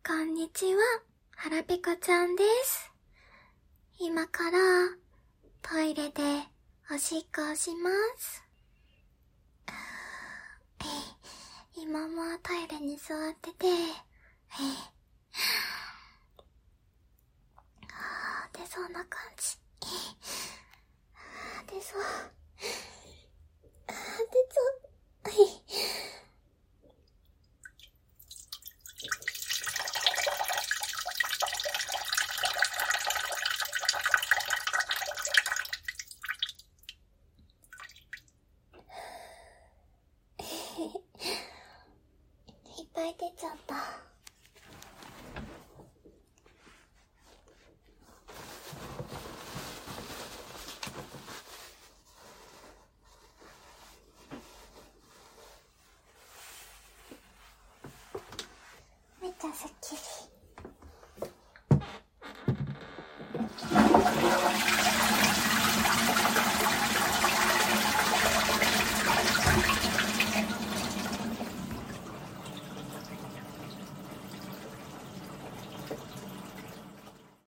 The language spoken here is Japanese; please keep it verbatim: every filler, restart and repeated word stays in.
こんにちは、はらぺこちゃんです。今からトイレでおしっこをします。今もトイレに座ってて、出そうな感じ。出そう。出そう。はい。いっぱい出ちゃった。めっちゃすっきり。